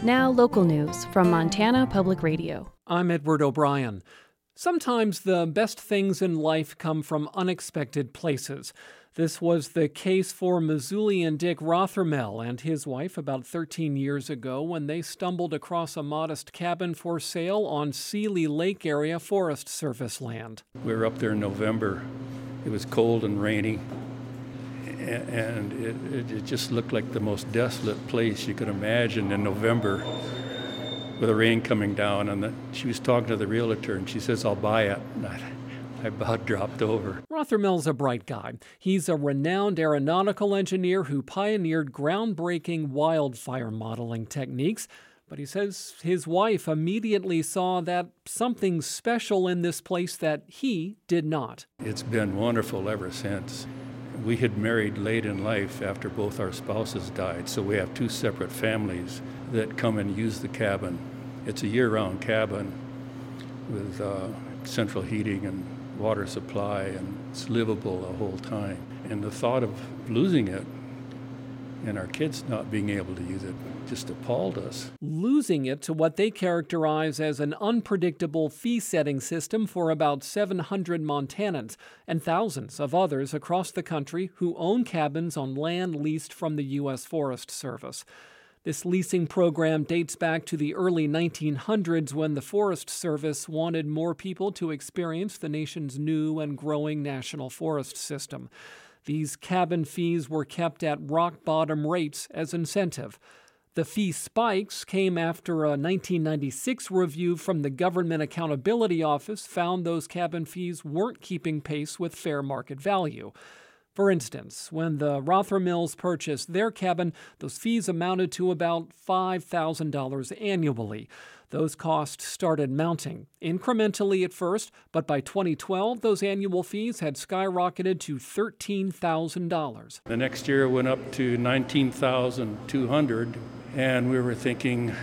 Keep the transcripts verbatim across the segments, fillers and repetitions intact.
Now local news from Montana Public Radio. I'm Edward O'Brien. Sometimes the best things in life come from unexpected places. This was the case for Missoulian Dick Rothermel and his wife about thirteen years ago when they stumbled across a modest cabin for sale on Seeley Lake area Forest Service land. We were up there in November. It was cold and rainy, and it, it just looked like the most desolate place you could imagine in November with the rain coming down. And the, she was talking to the realtor, and she says, "I'll buy it." And I, I about dropped over. Rothermel's a bright guy. He's a renowned aeronautical engineer who pioneered groundbreaking wildfire modeling techniques. But he says his wife immediately saw that something special in this place that he did not. It's been wonderful ever since. We had married late in life after both our spouses died, so we have two separate families that come and use the cabin. It's a year-round cabin with uh, central heating and water supply, and it's livable the whole time. And the thought of losing it and our kids not being able to use it just appalled us. Losing it to what they characterize as an unpredictable fee-setting system for about seven hundred Montanans and thousands of others across the country who own cabins on land leased from the U S Forest Service. This leasing program dates back to the early nineteen hundreds when the Forest Service wanted more people to experience the nation's new and growing national forest system. These cabin fees were kept at rock-bottom rates as incentive. The fee spikes came after a nineteen ninety-six review from the Government Accountability Office found those cabin fees weren't keeping pace with fair market value. For instance, when the Rothermels purchased their cabin, those fees amounted to about five thousand dollars annually. Those costs started mounting, incrementally at first, but by twenty twelve, those annual fees had skyrocketed to thirteen thousand dollars. The next year it went up to nineteen thousand two hundred dollars, and we were thinking,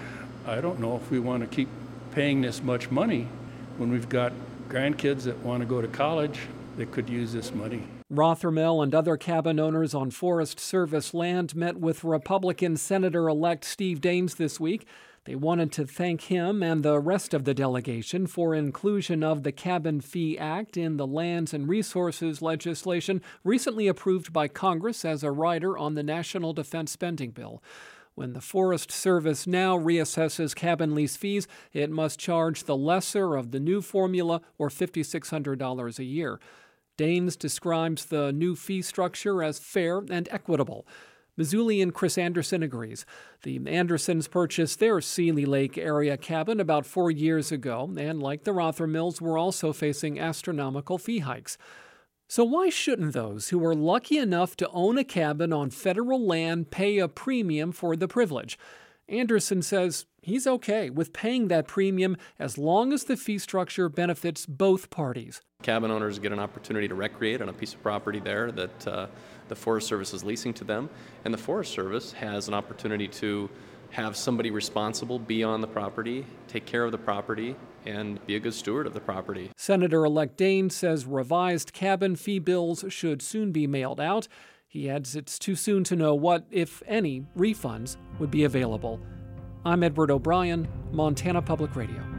I don't know if we want to keep paying this much money when we've got grandkids that want to go to college that could use this money. Rothermel and other cabin owners on Forest Service land met with Republican Senator-elect Steve Daines this week. They wanted to thank him and the rest of the delegation for inclusion of the Cabin Fee Act in the Lands and Resources legislation recently approved by Congress as a rider on the National Defense Spending Bill. When the Forest Service now reassesses cabin lease fees, it must charge the lesser of the new formula, or five thousand six hundred dollars a year. Daines describes the new fee structure as fair and equitable. Missoulian Chris Anderson agrees. The Andersons purchased their Seeley Lake area cabin about four years ago, and like the Rothermels, were also facing astronomical fee hikes. So why shouldn't those who are lucky enough to own a cabin on federal land pay a premium for the privilege? Anderson says he's okay with paying that premium as long as the fee structure benefits both parties. Cabin owners get an opportunity to recreate on a piece of property there that uh, the Forest Service is leasing to them, and the Forest Service has an opportunity to have somebody responsible be on the property, take care of the property, and be a good steward of the property. Senator-elect Daines says revised cabin fee bills should soon be mailed out. He adds it's too soon to know what, if any, refunds would be available. I'm Edward O'Brien, Montana Public Radio.